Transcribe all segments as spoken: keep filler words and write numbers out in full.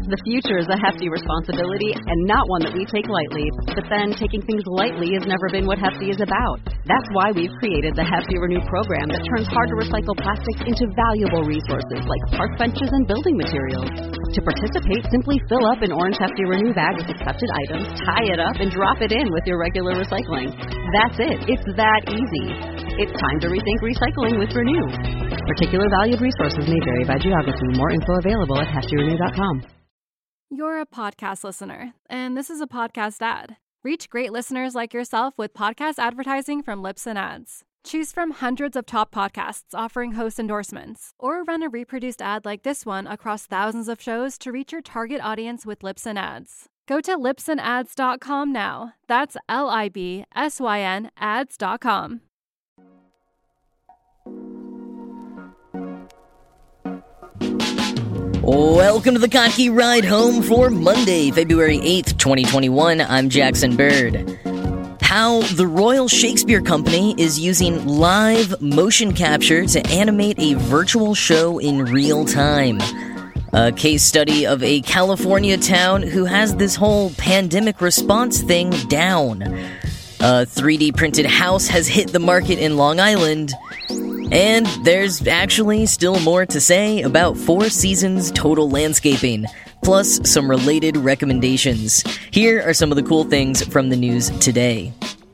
The future is a hefty responsibility and not one that we take lightly. But then, taking things lightly has never been what Hefty is about. That's why we've created the Hefty Renew program that turns hard-to-recycle plastics into valuable resources like park benches and building materials. To participate, simply fill up an orange Hefty Renew bag with accepted items, tie it up, and drop it in with your regular recycling. That's it. It's that easy. It's time to rethink recycling with Renew. Particular valued resources may vary by geography. More info available at hefty renew dot com. You're a podcast listener, and this is a podcast ad. Reach great listeners like yourself with podcast advertising from Libsyn Ads. Choose from hundreds of top podcasts offering host endorsements, or run a reproduced ad like this one across thousands of shows to reach your target audience with Libsyn Ads. Go to libsyn ads dot com now. That's L I B S Y N ads dot com. Welcome to the Kottke Ride Home for Monday, February eighth, twenty twenty-one. I'm Jackson Bird. How the Royal Shakespeare Company is using live motion capture to animate a virtual show in real time. A case study of a California town who has this whole pandemic response thing down. A three D printed house has hit the market in Long Island. And there's actually still more to say about Four Seasons Total Landscaping, plus some related recommendations. Here are some of the cool things from the news today.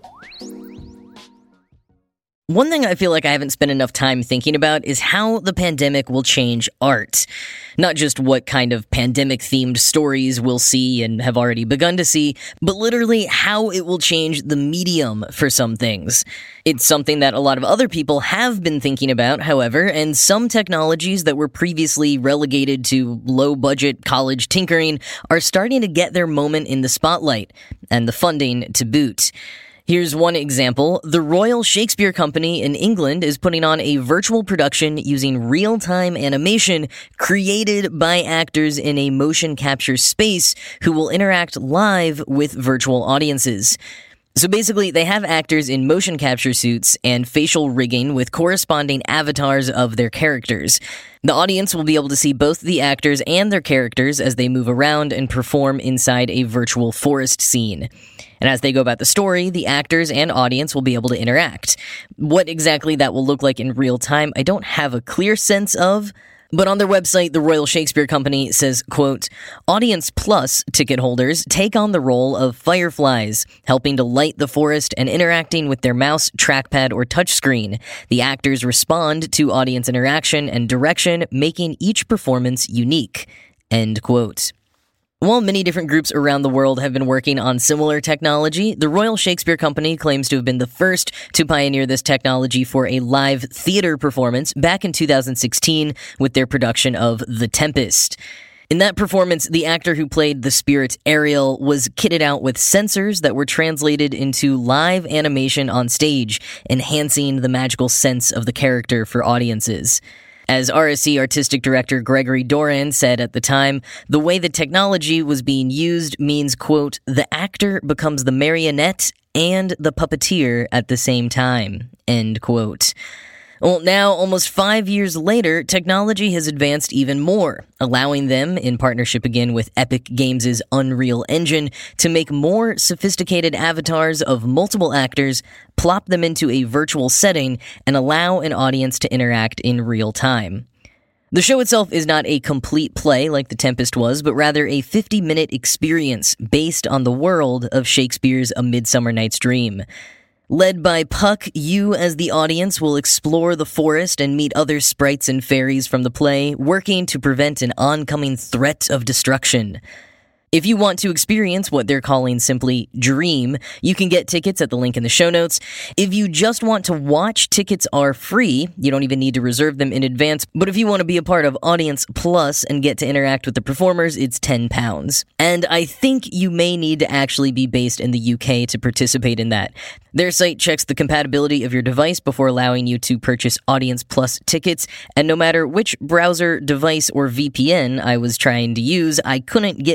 One thing I feel like I haven't spent enough time thinking about is how the pandemic will change art. Not just what kind of pandemic-themed stories we'll see and have already begun to see, but literally how it will change the medium for some things. It's something that a lot of other people have been thinking about, however, and some technologies that were previously relegated to low-budget college tinkering are starting to get their moment in the spotlight, and the funding to boot. Here's one example. The Royal Shakespeare Company in England is putting on a virtual production using real-time animation created by actors in a motion capture space who will interact live with virtual audiences. So basically, they have actors in motion capture suits and facial rigging with corresponding avatars of their characters. The audience will be able to see both the actors and their characters as they move around and perform inside a virtual forest scene. And as they go about the story, the actors and audience will be able to interact. What exactly that will look like in real time, I don't have a clear sense of. But on their website, the Royal Shakespeare Company says, quote, Audience Plus ticket holders take on the role of fireflies, helping to light the forest and interacting with their mouse, trackpad, or touchscreen. The actors respond to audience interaction and direction, making each performance unique. End quote. While many different groups around the world have been working on similar technology, the Royal Shakespeare Company claims to have been the first to pioneer this technology for a live theater performance back in two thousand sixteen with their production of The Tempest. In that performance, the actor who played the spirit Ariel was kitted out with sensors that were translated into live animation on stage, enhancing the magical sense of the character for audiences. As R S C Artistic Director Gregory Doran said at the time, the way the technology was being used means, quote, the actor becomes the marionette and the puppeteer at the same time, end quote. Well, now, almost five years later, technology has advanced even more, allowing them, in partnership again with Epic Games' Unreal Engine, to make more sophisticated avatars of multiple actors, plop them into a virtual setting, and allow an audience to interact in real time. The show itself is not a complete play like The Tempest was, but rather a fifty-minute experience based on the world of Shakespeare's A Midsummer Night's Dream. Led by Puck, you as the audience will explore the forest and meet other sprites and fairies from the play, working to prevent an oncoming threat of destruction. If you want to experience what they're calling simply Dream, you can get tickets at the link in the show notes. If you just want to watch, tickets are free. You don't even need to reserve them in advance. But if you want to be a part of Audience Plus and get to interact with the performers, it's ten pounds. And I think you may need to actually be based in the U K to participate in that. Their site checks the compatibility of your device before allowing you to purchase Audience Plus tickets, and no matter which browser, device, or V P N I was trying to use, I couldn't get mine to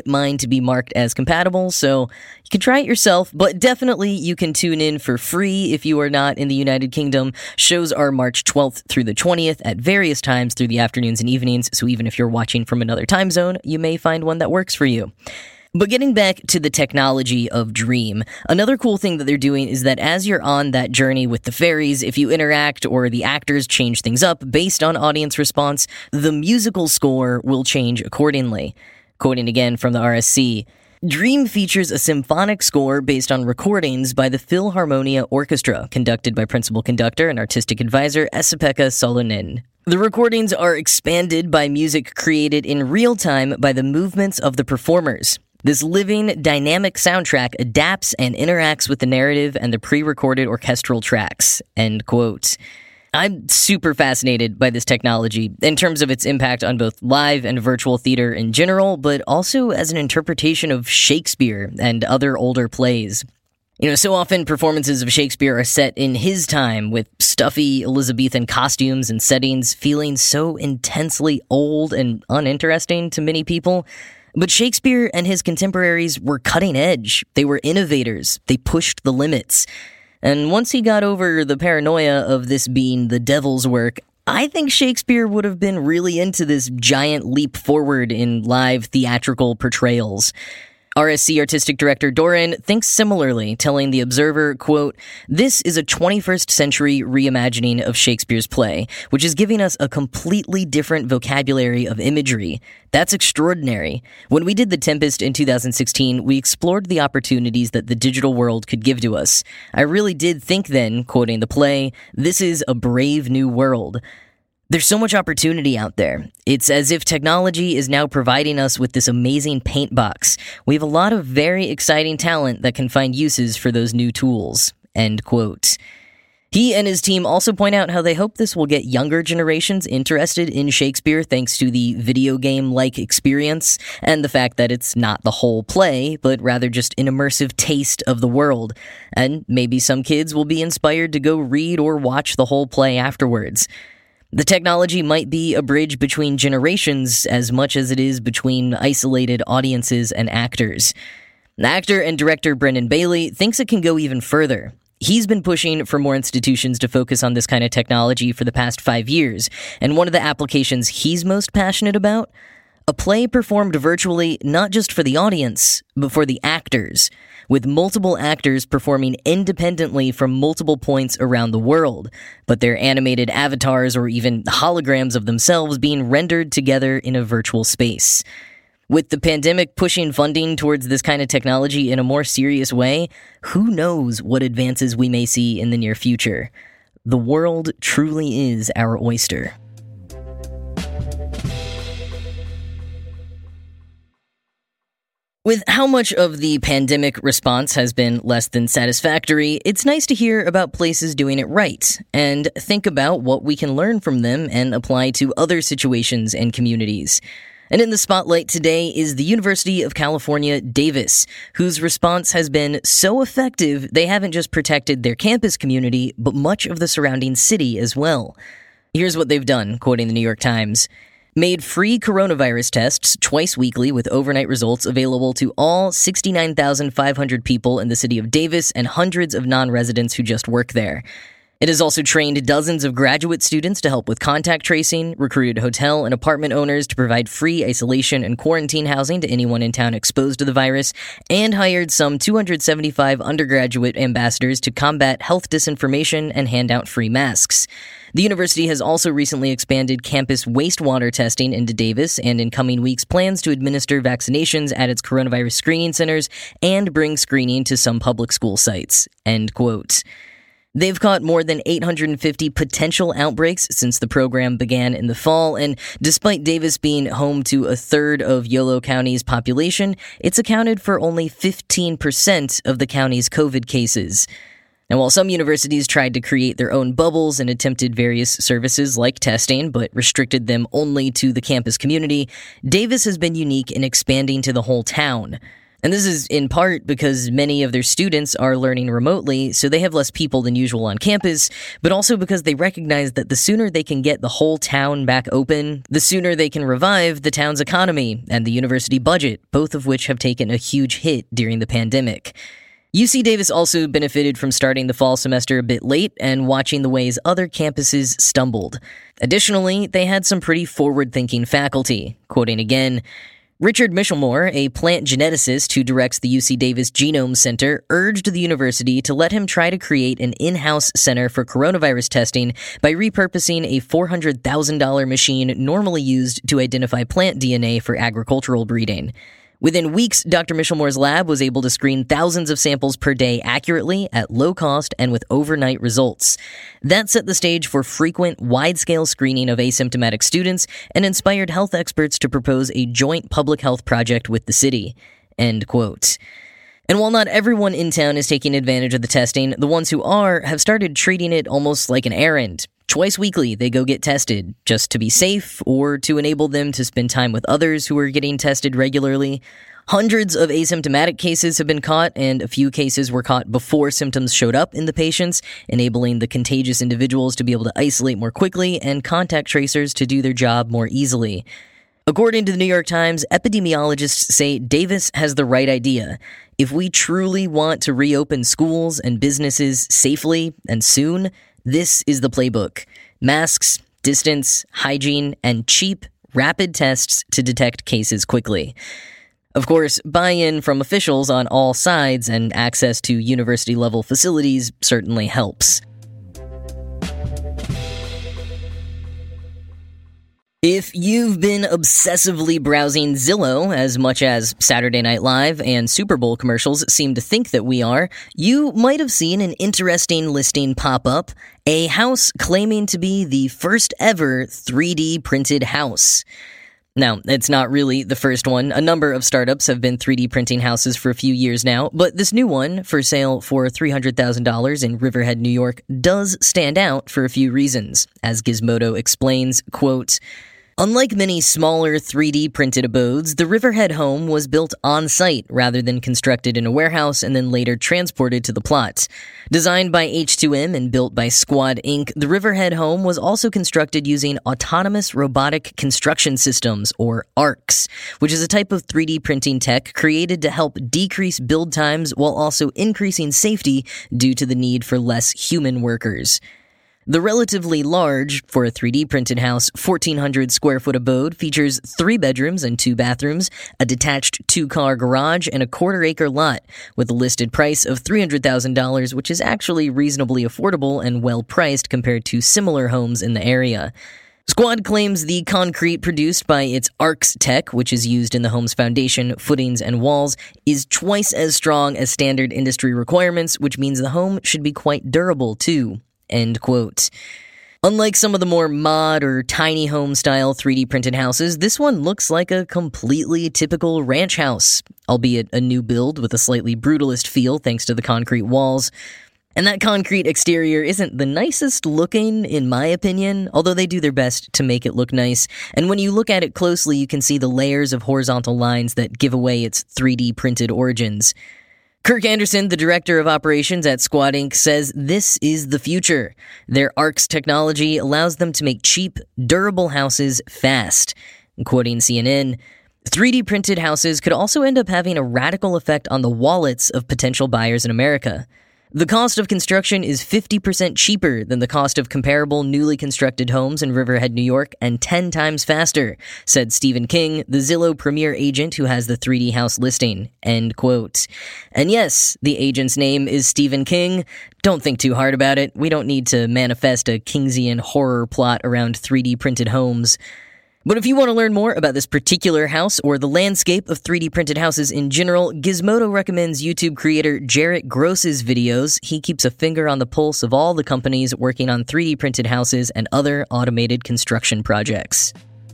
to be marked as compatible, so you can try it yourself, but definitely you can tune in for free if you are not in the United Kingdom. Shows are March twelfth through the twentieth at various times through the afternoons and evenings, so even if you're watching from another time zone, you may find one that works for you. But getting back to the technology of Dream, another cool thing that they're doing is that as you're on that journey with the fairies, if you interact or the actors change things up based on audience response, the musical score will change accordingly. Quoting again from the R S C, Dream features a symphonic score based on recordings by the Philharmonia Orchestra, conducted by principal conductor and artistic advisor Esa-Pekka Salonen. The recordings are expanded by music created in real time by the movements of the performers. This living, dynamic soundtrack adapts and interacts with the narrative and the pre-recorded orchestral tracks. End quote. I'm super fascinated by this technology in terms of its impact on both live and virtual theater in general, but also as an interpretation of Shakespeare and other older plays. You know, so often performances of Shakespeare are set in his time with stuffy Elizabethan costumes and settings feeling so intensely old and uninteresting to many people. But Shakespeare and his contemporaries were cutting edge. They were innovators. They pushed the limits. And once he got over the paranoia of this being the devil's work, I think Shakespeare would have been really into this giant leap forward in live theatrical portrayals. R S C Artistic Director Doran thinks similarly, telling The Observer, quote, "This is a twenty-first century reimagining of Shakespeare's play, which is giving us a completely different vocabulary of imagery. That's extraordinary. When we did The Tempest in two thousand sixteen, we explored the opportunities that the digital world could give to us. I really did think then, quoting the play, this is a brave new world. There's so much opportunity out there. It's as if technology is now providing us with this amazing paint box. We have a lot of very exciting talent that can find uses for those new tools." End quote. He and his team also point out how they hope this will get younger generations interested in Shakespeare thanks to the video game-like experience and the fact that it's not the whole play, but rather just an immersive taste of the world. And maybe some kids will be inspired to go read or watch the whole play afterwards. The technology might be a bridge between generations as much as it is between isolated audiences and actors. Actor and director Brendan Bailey thinks it can go even further. He's been pushing for more institutions to focus on this kind of technology for the past five years, and one of the applications he's most passionate about? A play performed virtually not just for the audience, but for the actors, with multiple actors performing independently from multiple points around the world, but their animated avatars or even holograms of themselves being rendered together in a virtual space. With the pandemic pushing funding towards this kind of technology in a more serious way, who knows what advances we may see in the near future? The world truly is our oyster. With how much of the pandemic response has been less than satisfactory, it's nice to hear about places doing it right, and think about what we can learn from them and apply to other situations and communities. And in the spotlight today is the University of California, Davis, whose response has been so effective they haven't just protected their campus community, but much of the surrounding city as well. Here's what they've done, quoting the New York Times. Made free coronavirus tests twice weekly with overnight results available to all sixty-nine thousand five hundred people in the city of Davis and hundreds of non-residents who just work there. It has also trained dozens of graduate students to help with contact tracing, recruited hotel and apartment owners to provide free isolation and quarantine housing to anyone in town exposed to the virus, and hired some two hundred seventy-five undergraduate ambassadors to combat health disinformation and hand out free masks. The university has also recently expanded campus wastewater testing into Davis, and in coming weeks plans to administer vaccinations at its coronavirus screening centers and bring screening to some public school sites. End quote. They've caught more than eight hundred fifty potential outbreaks since the program began in the fall, and despite Davis being home to a third of Yolo County's population, it's accounted for only fifteen percent of the county's COVID cases. Now, while some universities tried to create their own bubbles and attempted various services like testing, but restricted them only to the campus community, Davis has been unique in expanding to the whole town. And this is in part because many of their students are learning remotely, so they have less people than usual on campus, but also because they recognize that the sooner they can get the whole town back open, the sooner they can revive the town's economy and the university budget, both of which have taken a huge hit during the pandemic. U C Davis also benefited from starting the fall semester a bit late and watching the ways other campuses stumbled. Additionally, they had some pretty forward-thinking faculty. Quoting again, Richard Michelmore, a plant geneticist who directs the U C Davis Genome Center, urged the university to let him try to create an in-house center for coronavirus testing by repurposing a four hundred thousand dollars machine normally used to identify plant D N A for agricultural breeding. Within weeks, Doctor Michelmore's lab was able to screen thousands of samples per day accurately, at low cost, and with overnight results. That set the stage for frequent, wide-scale screening of asymptomatic students and inspired health experts to propose a joint public health project with the city. End quote. And while not everyone in town is taking advantage of the testing, the ones who are have started treating it almost like an errand. Twice weekly, they go get tested, just to be safe or to enable them to spend time with others who are getting tested regularly. Hundreds of asymptomatic cases have been caught, and a few cases were caught before symptoms showed up in the patients, enabling the contagious individuals to be able to isolate more quickly and contact tracers to do their job more easily. According to the New York Times, epidemiologists say Davis has the right idea. If we truly want to reopen schools and businesses safely and soon, this is the playbook. Masks, distance, hygiene, and cheap, rapid tests to detect cases quickly. Of course, buy-in from officials on all sides and access to university-level facilities certainly helps. If you've been obsessively browsing Zillow as much as Saturday Night Live and Super Bowl commercials seem to think that we are, you might have seen an interesting listing pop up, a house claiming to be the first ever three D printed house. Now, it's not really the first one. A number of startups have been three D printing houses for a few years now, but this new one, for sale for three hundred thousand dollars in Riverhead, New York, does stand out for a few reasons. As Gizmodo explains, quote, unlike many smaller three D printed abodes, the Riverhead home was built on-site rather than constructed in a warehouse and then later transported to the plot. Designed by H two M and built by Squad Incorporated, the Riverhead home was also constructed using Autonomous Robotic Construction Systems, or A R C S, which is a type of three D printing tech created to help decrease build times while also increasing safety due to the need for less human workers. The relatively large, for a three D printed house, fourteen hundred square foot abode features three bedrooms and two bathrooms, a detached two-car garage, and a quarter-acre lot, with a listed price of three hundred thousand dollars, which is actually reasonably affordable and well-priced compared to similar homes in the area. Squad claims the concrete produced by its A R C S tech, which is used in the home's foundation, footings, and walls, is twice as strong as standard industry requirements, which means the home should be quite durable, too. End quote. Unlike some of the more mod or tiny home style three D printed houses, this one looks like a completely typical ranch house, albeit a new build with a slightly brutalist feel thanks to the concrete walls. And that concrete exterior isn't the nicest looking, in my opinion, although they do their best to make it look nice. And when you look at it closely, you can see the layers of horizontal lines that give away its three D printed origins. Kirk Anderson, the director of operations at Squad Incorporated, says this is the future. Their A R C S technology allows them to make cheap, durable houses fast. Quoting C N N, three D printed houses could also end up having a radical effect on the wallets of potential buyers in America. The cost of construction is fifty percent cheaper than the cost of comparable newly constructed homes in Riverhead, New York, and ten times faster, said Stephen King, the Zillow premier agent who has the three D house listing. End quote. And yes, the agent's name is Stephen King. Don't think too hard about it. We don't need to manifest a Kingsian horror plot around three D printed homes. But if you want to learn more about this particular house or the landscape of three D printed houses in general, Gizmodo recommends YouTube creator Jarrett Gross's videos. He keeps a finger on the pulse of all the companies working on three D printed houses and other automated construction projects.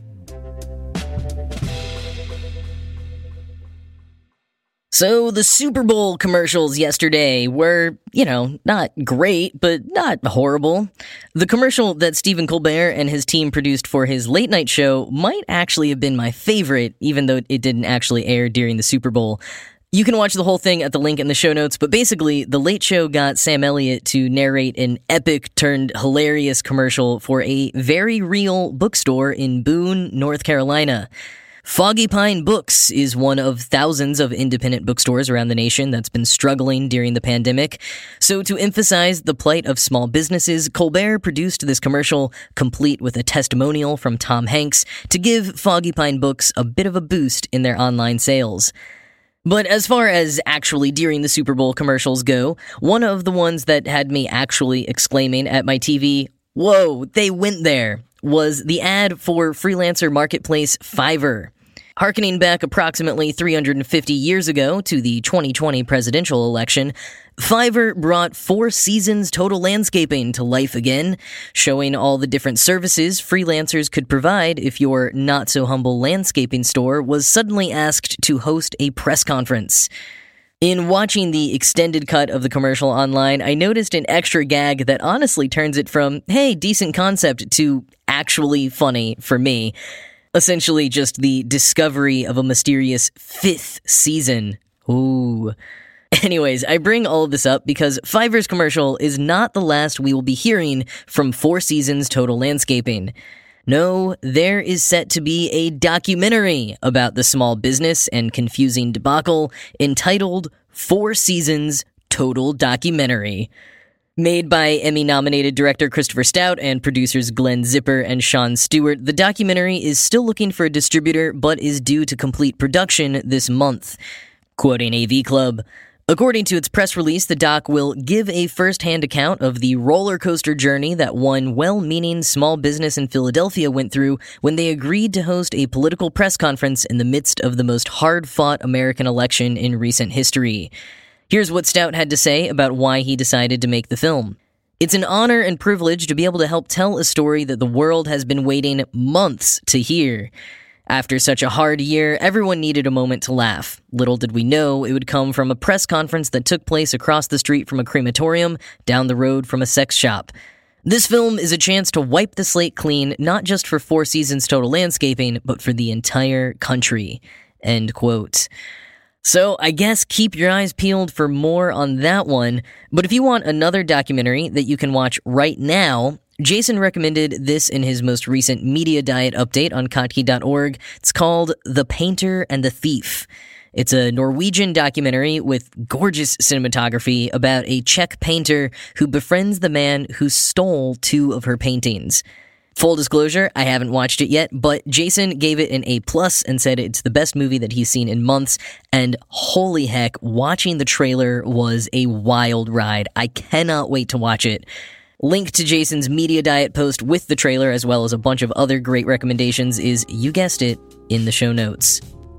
So the Super Bowl commercials yesterday were, you know, not great, but not horrible. The commercial that Stephen Colbert and his team produced for his late night show might actually have been my favorite, even though it didn't actually air during the Super Bowl. You can watch the whole thing at the link in the show notes, but basically, The Late Show got Sam Elliott to narrate an epic-turned-hilarious commercial for a very real bookstore in Boone, North Carolina. Foggy Pine Books is one of thousands of independent bookstores around the nation that's been struggling during the pandemic. So to emphasize the plight of small businesses, Colbert produced this commercial, complete with a testimonial from Tom Hanks, to give Foggy Pine Books a bit of a boost in their online sales. But as far as actually during the Super Bowl commercials go, one of the ones that had me actually exclaiming at my T V, "Whoa, they went there," was the ad for freelancer marketplace Fiverr. Harkening back approximately three hundred fifty years ago to the twenty twenty presidential election, Fiverr brought Four Seasons Total Landscaping to life again, showing all the different services freelancers could provide if your not-so-humble landscaping store was suddenly asked to host a press conference. In watching the extended cut of the commercial online, I noticed an extra gag that honestly turns it from, hey, decent concept, to actually funny for me. Essentially just the discovery of a mysterious fifth season. Ooh. Anyways, I bring all of this up because Fiverr's commercial is not the last we will be hearing from Four Seasons Total Landscaping. No, there is set to be a documentary about the small business and confusing debacle entitled Four Seasons Total Documentary. Made by Emmy-nominated director Christopher Stout and producers Glenn Zipper and Sean Stewart, the documentary is still looking for a distributor but is due to complete production this month. Quoting A V Club, according to its press release, the doc will give a first-hand account of the roller coaster journey that one well-meaning small business in Philadelphia went through when they agreed to host a political press conference in the midst of the most hard-fought American election in recent history. Here's what Stout had to say about why he decided to make the film. It's an honor and privilege to be able to help tell a story that the world has been waiting months to hear. After such a hard year, everyone needed a moment to laugh. Little did we know it would come from a press conference that took place across the street from a crematorium, down the road from a sex shop. This film is a chance to wipe the slate clean, not just for Four Seasons Total Landscaping, but for the entire country. End quote. So I guess keep your eyes peeled for more on that one. But if you want another documentary that you can watch right now, Jason recommended this in his most recent media diet update on Kottke dot org. It's called The Painter and the Thief. It's a Norwegian documentary with gorgeous cinematography about a Czech painter who befriends the man who stole two of her paintings. Full disclosure, I haven't watched it yet, but Jason gave it an A plus and said it's the best movie that he's seen in months, and holy heck, watching the trailer was a wild ride. I cannot wait to watch it. Link to Jason's media diet post with the trailer, as well as a bunch of other great recommendations, is, you guessed it, in the show notes.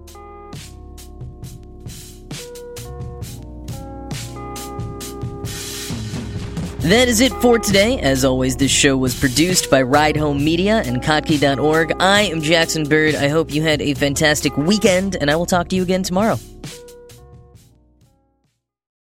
That is it for today. As always, this show was produced by Ride Home Media and Kottke dot org. I am Jackson Bird. I hope you had a fantastic weekend, and I will talk to you again tomorrow.